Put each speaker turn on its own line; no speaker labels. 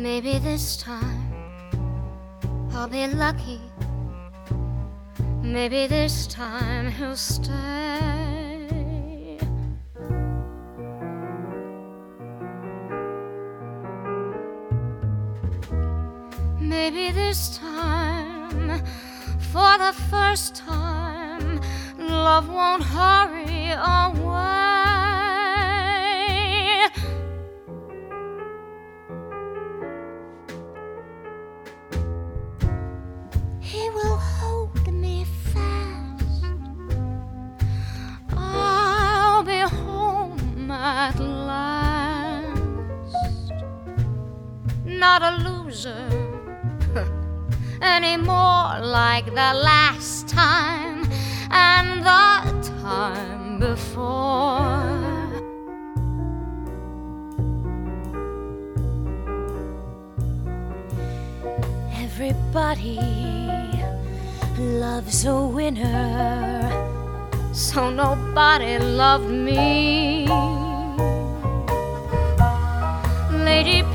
Maybe this time I'll be lucky. Maybe this time he'll stay. Maybe this time, for the first time, love won't hurry away. He will hold me fast. I'll be home at last. Not a loser anymore, like the last time and the time before. Everybody loves a winner, so nobody loved me. Lady